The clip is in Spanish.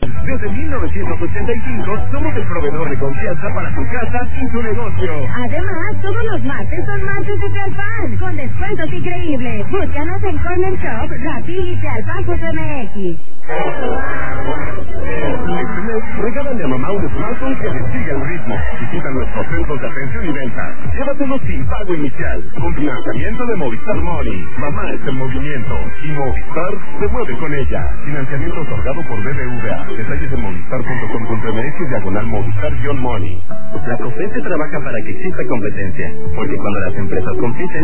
Desde 1985 somos el proveedor de confianza para tu casa y tu negocio. Además, todos los martes son martes de Tealpan, con descuentos increíbles. Búscanos en Corner Shop, Rappi y Tealpan.mx. Regálale a mamá un smartphone que le siga el ritmo. Visita nuestros centros de atención y venta. Llévatelo sin pago inicial, con financiamiento de Movistar Money. Mamá es el movimiento y Movistar se mueve con ella. Financiamiento otorgado por BBVA. Detalles en movistar.com.mx/Movistar-Money. La COFESE trabaja para que exista competencia, porque cuando las empresas compiten,